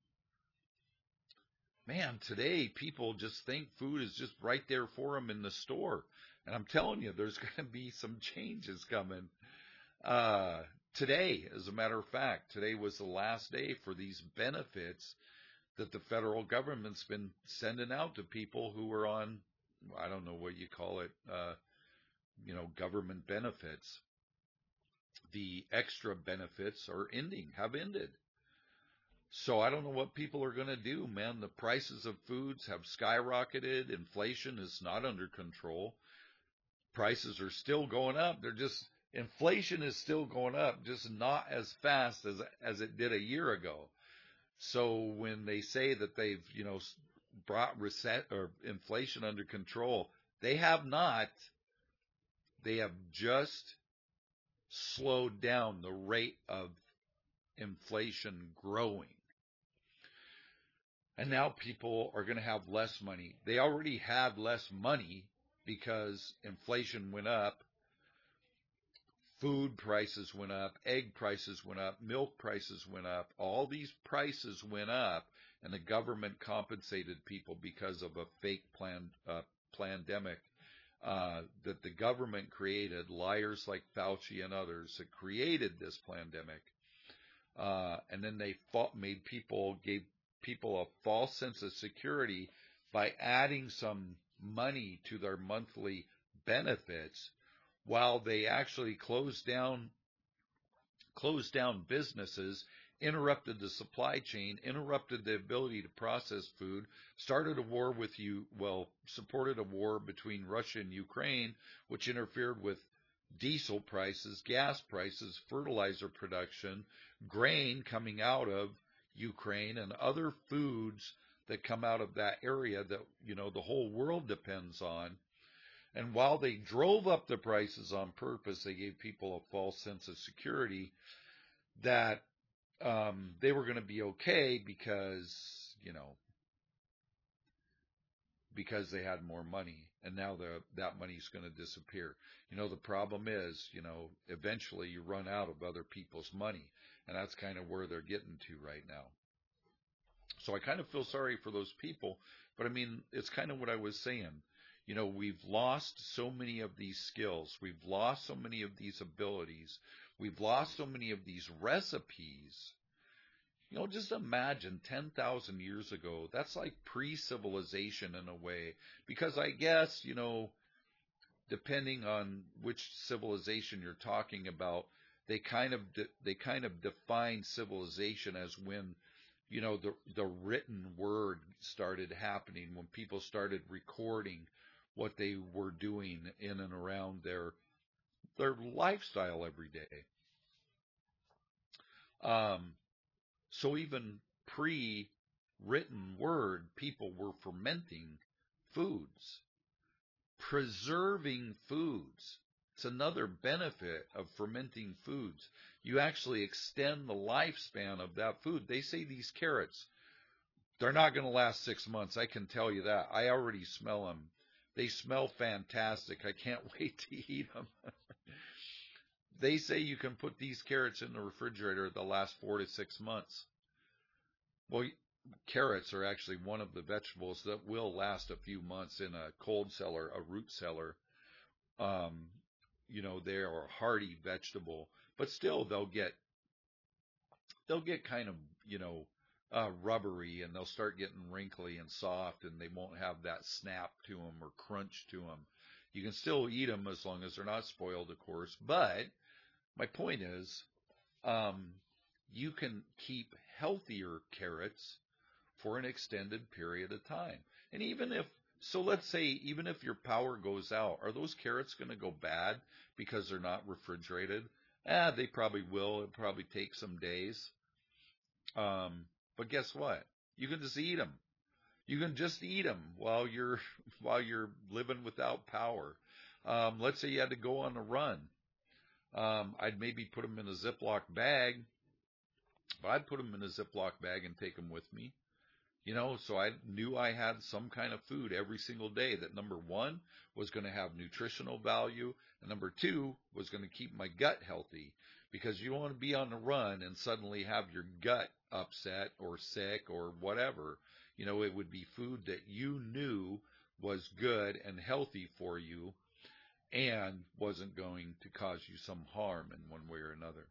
Man, today people just think food is just right there for them in the store. And I'm telling you, there's going to be some changes coming. Uh, today, as a matter of fact, today was the last day for these benefits that the federal government's been sending out to people who are on, I don't know what you call it, uh, you know, government benefits. The extra benefits are ending, have ended. So I don't know what people are going to do, man. The prices of foods have skyrocketed. Inflation is not under control. Prices are still going up. They're just, inflation is still going up, just not as fast as as it did a year ago. So when they say that they've, you know, brought reset or inflation under control, they have not. They have just slowed down the rate of inflation growing. And now people are going to have less money. They already had less money because inflation went up, food prices went up, egg prices went up, milk prices went up. All these prices went up, and the government compensated people because of a fake plan, uh, pandemic uh, that the government created, liars like Fauci and others that created this pandemic. Uh, and then they fought, made people, gave people a false sense of security by adding some money to their monthly benefits, while they actually closed down, closed down businesses, interrupted the supply chain, interrupted the ability to process food, started a war with you, well, supported a war between Russia and Ukraine, which interfered with diesel prices, gas prices, fertilizer production, grain coming out of Ukraine, and other foods that come out of that area that, you know, the whole world depends on. And while they drove up the prices on purpose, they gave people a false sense of security that um, they were going to be okay because, you know, because they had more money, and now the, that money's going to disappear. You know, the problem is, you know, eventually you run out of other people's money, and that's kind of where they're getting to right now. So I kind of feel sorry for those people, but I mean, it's kind of what I was saying. You know, we've lost so many of these skills. We've lost so many of these abilities. We've lost so many of these recipes. You know, just imagine ten thousand years ago, that's like pre-civilization in a way, because I guess, you know, depending on which civilization you're talking about, they kind of, de- they kind of define civilization as when, you know, the, the written word started happening, when people started recording what they were doing in and around their, their lifestyle every day. Um, So even pre-written word, people were fermenting foods, preserving foods. It's another benefit of fermenting foods. You actually extend the lifespan of that food. They say these carrots, they're not going to last six months. I can tell you that. I already smell them. They smell fantastic. I can't wait to eat them. They say you can put these carrots in the refrigerator, they'll last four to six months. Well, carrots are actually one of the vegetables that will last a few months in a cold cellar, a root cellar. Um, you know, they are a hardy vegetable, but still they'll get, they'll get kind of, you know, uh, rubbery, and they'll start getting wrinkly and soft, and they won't have that snap to them or crunch to them. You can still eat them as long as they're not spoiled, of course, but my point is, um, you can keep healthier carrots for an extended period of time. And even if, so let's say, even if your power goes out, are those carrots going to go bad because they're not refrigerated? Ah, they probably will. It'll probably take some days. Um, but guess what? You can just eat them. You can just eat them while you're while you're living without power. Um, let's say you had to go on a run. Um, I'd maybe put them in a Ziploc bag, but I'd put them in a Ziploc bag and take them with me. You know, so I knew I had some kind of food every single day that, number one, was going to have nutritional value, and number two, was going to keep my gut healthy, because you don't want to be on the run and suddenly have your gut upset or sick or whatever. You know, it would be food that you knew was good and healthy for you and wasn't going to cause you some harm in one way or another.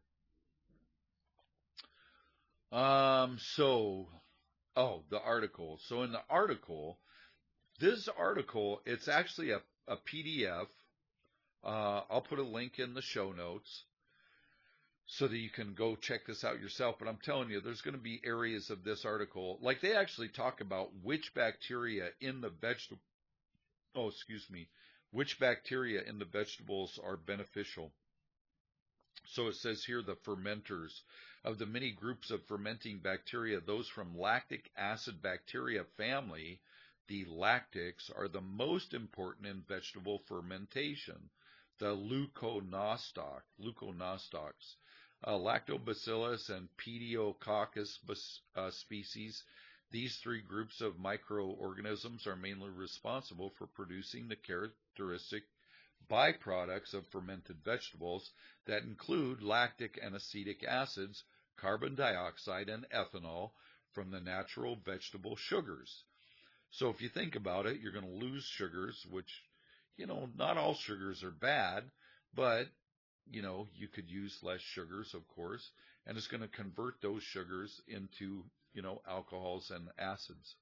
Um, so Oh, the article. So in the article, this article, it's actually a, a P D F. Uh, I'll put a link in the show notes so that you can go check this out yourself. But I'm telling you, there's going to be areas of this article, like they actually talk about which bacteria in the vegetable, oh, excuse me, which bacteria in the vegetables are beneficial. So it says here the fermenters. Of the many groups of fermenting bacteria, those from lactic acid bacteria family, the lactics, are the most important in vegetable fermentation. The leuconostoc, leuconostocs, uh, lactobacillus and pediococcus uh, species. These three groups of microorganisms are mainly responsible for producing the characteristic byproducts of fermented vegetables that include lactic and acetic acids, carbon dioxide, and ethanol from the natural vegetable sugars. So if you think about it, you're going to lose sugars, which, you know, not all sugars are bad, but, you know, you could use less sugars, of course, and it's going to convert those sugars into, you know, alcohols and acids.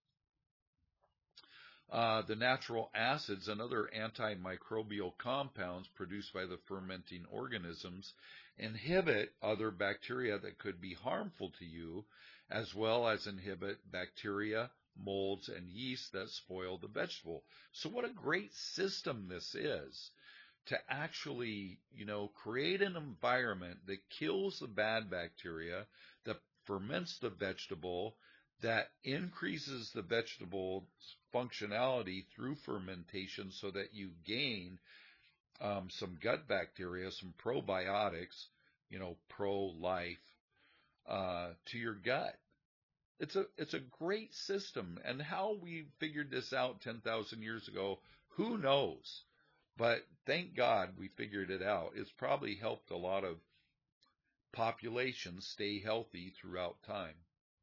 Uh, the natural acids and other antimicrobial compounds produced by the fermenting organisms inhibit other bacteria that could be harmful to you, as well as inhibit bacteria, molds, and yeast that spoil the vegetable. So what a great system this is to actually, you know, create an environment that kills the bad bacteria, that ferments the vegetable, that increases the vegetable's functionality through fermentation so that you gain um, some gut bacteria, some probiotics, you know, pro-life, uh, to your gut. It's a, it's a great system. And how we figured this out ten thousand years ago, who knows? But thank God we figured it out. It's probably helped a lot of populations stay healthy throughout time.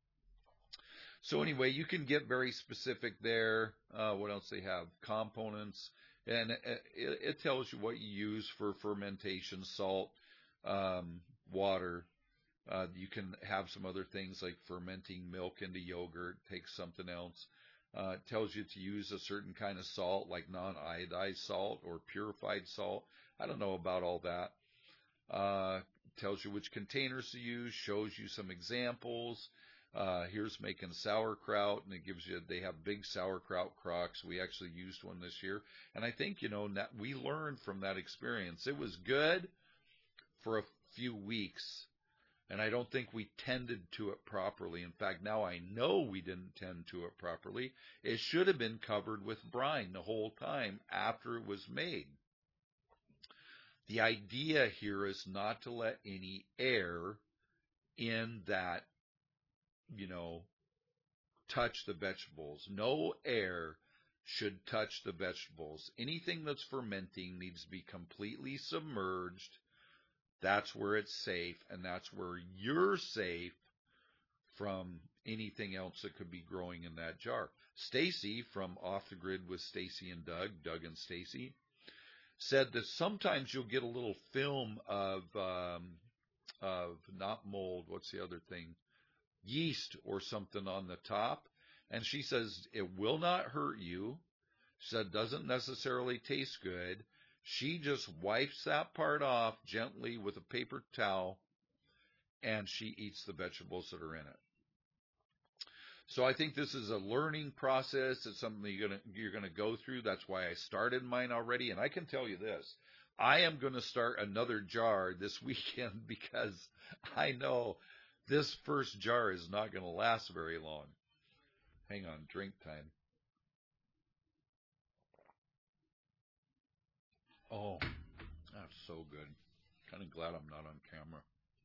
So anyway, you can get very specific there. Uh, what else they have? Components. And it, it tells you what you use for fermentation: salt, um, water. Uh, you can have some other things like fermenting milk into yogurt, take something else. Uh, it tells you to use a certain kind of salt, like non-iodized salt or purified salt. I don't know about all that. Uh, tells you which containers to use, shows you some examples. Uh, here's making sauerkraut, and it gives you, they have big sauerkraut crocks. We actually used one this year. And I think, you know, we learned from that experience. It was good for a few weeks, and I don't think we tended to it properly. In fact, now I know we didn't tend to it properly. It should have been covered with brine the whole time after it was made. The idea here is not to let any air in that, you know, touch the vegetables. No air should touch the vegetables. Anything that's fermenting needs to be completely submerged. That's where it's safe, and that's where you're safe from anything else that could be growing in that jar. Stacy from Off the Grid with Stacy and Doug, Doug and Stacy, said that sometimes you'll get a little film of, um, of not mold, what's the other thing? Yeast or something on the top. And she says it will not hurt you. She said it doesn't necessarily taste good. She just wipes that part off gently with a paper towel, and she eats the vegetables that are in it. So I think this is a learning process. It's something that you're gonna, you're gonna go through. That's why I started mine already. And I can tell you this, I am going to start another jar this weekend because I know this first jar is not going to last very long. Hang on, drink time. Oh, that's so good. Kind of glad I'm not on camera.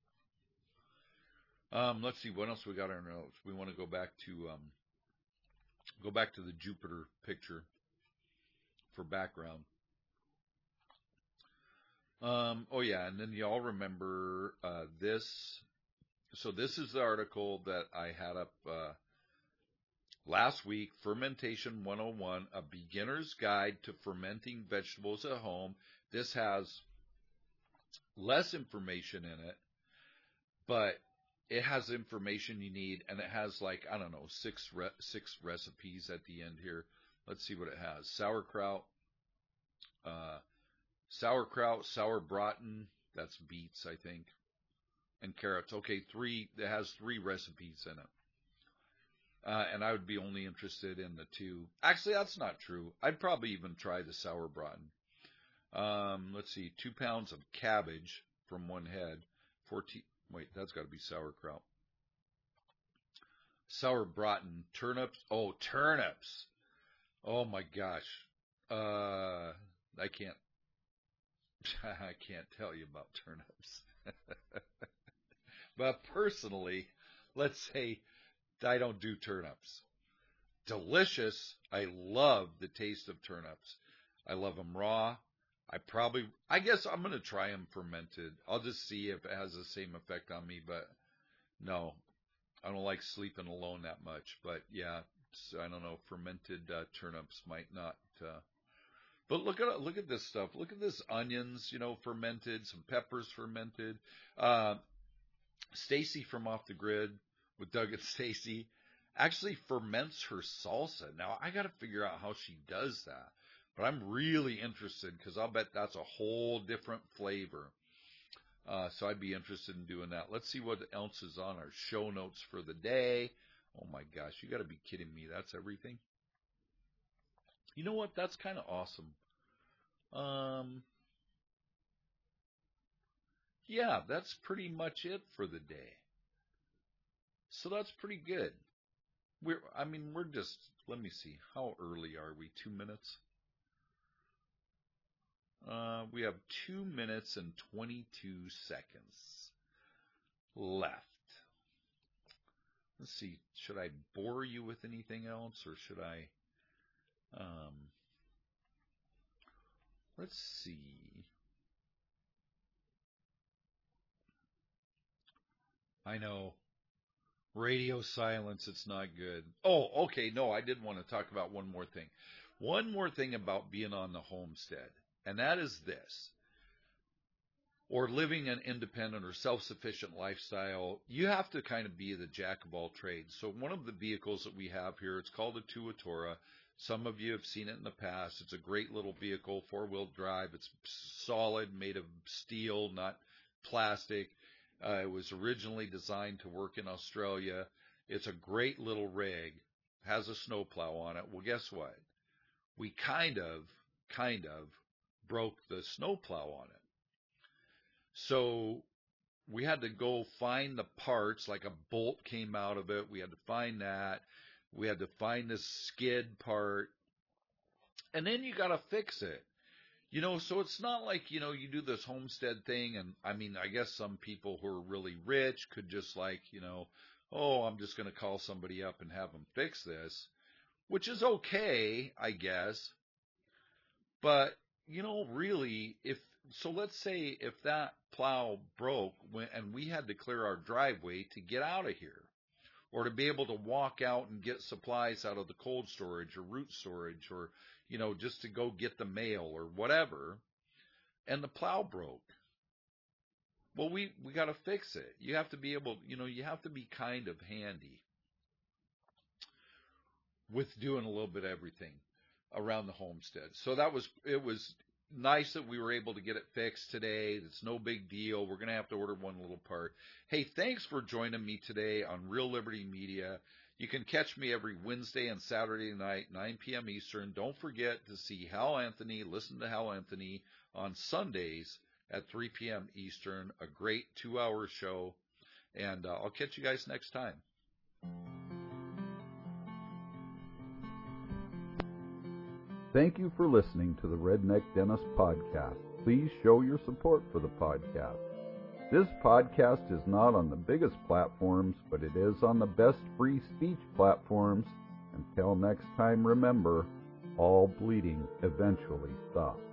Um, let's see what else we got in our notes. We want to go back to um, go back to the Jupiter picture for background. Um, oh yeah, and then y'all remember uh, this. So this is the article that I had up uh, last week. Fermentation one oh one: A Beginner's Guide to Fermenting Vegetables at Home. This has less information in it, but it has information you need, and it has like, I don't know, six re- six recipes at the end here. Let's see what it has. Sauerkraut, uh, sauerkraut, sauerbraten, that's beets, I think, and carrots. Okay, three, it has three recipes in it. Uh, and I would be only interested in the two. Actually, that's not true. I'd probably even try the sauerbraten. Um, let's see, two pounds of cabbage from one head, fourteen, wait, that's got to be sauerkraut. Sauerbraten, turnips. Oh, turnips. Oh my gosh. Uh, I can't, I can't tell you about turnips. But personally, let's say I don't do turnips. Delicious. I love the taste of turnips. I love them raw. I probably, I guess I'm going to try them fermented. I'll just see if it has the same effect on me, but no, I don't like sleeping alone that much. But yeah, I don't know, fermented uh, turnips might not. Uh, but look at look at this stuff. Look at this onions, you know, fermented, some peppers fermented. Uh, Stacy from Off the Grid with Doug and Stacy actually ferments her salsa. Now I got to figure out how she does that. But I'm really interested because I'll bet that's a whole different flavor. Uh, so I'd be interested in doing that. Let's see what else is on our show notes for the day. Oh my gosh, you got to be kidding me. That's everything. You know what? That's kind of awesome. Um, yeah, that's pretty much it for the day. So that's pretty good. We're, I mean, we're just, let me see. How early are we? Two minutes? Uh, we have two minutes and twenty-two seconds left. Let's see. Should I bore you with anything else, or should I? Um, let's see. I know. Radio silence. It's not good. Oh, okay. No, I did want to talk about one more thing. One more thing about being on the homestead, and that is this. Or living an independent or self-sufficient lifestyle, you have to kind of be the jack of all trades. So one of the vehicles that we have here, it's called a Tuatora. Some of you have seen it in the past. It's a great little vehicle, four-wheel drive. It's solid, made of steel, not plastic. Uh, it was originally designed to work in Australia. It's a great little rig. Has a snowplow on it. Well, guess what? We kind of, kind of broke the snowplow on it. So we had to go find the parts, like a bolt came out of it. We had to find that. We had to find this skid part. And then you got to fix it. You know, so it's not like, you know, you do this homestead thing. And I mean, I guess some people who are really rich could just like, you know, oh, I'm just going to call somebody up and have them fix this, which is okay, I guess. But, you know, really, if, so let's say if that plow broke and we had to clear our driveway to get out of here, or to be able to walk out and get supplies out of the cold storage or root storage, or, you know, just to go get the mail or whatever, and the plow broke. Well, we, we got to fix it. You have to be able, you know, you have to be kind of handy with doing a little bit of everything around the homestead. So that was, it was nice that we were able to get it fixed today. It's no big deal. We're going to have to order one little part. Hey, thanks for joining me today on Real Liberty Media. You can catch me every Wednesday and Saturday night, nine p.m. Eastern. Don't forget to see Hal Anthony, listen to Hal Anthony on Sundays at three p.m. Eastern, a great two-hour show. And uh, I'll catch you guys next time. Thank you for listening to the Redneck Dentist Podcast. Please show your support for the podcast. This podcast is not on the biggest platforms, but it is on the best free speech platforms. Until next time, remember, all bleeding eventually stops.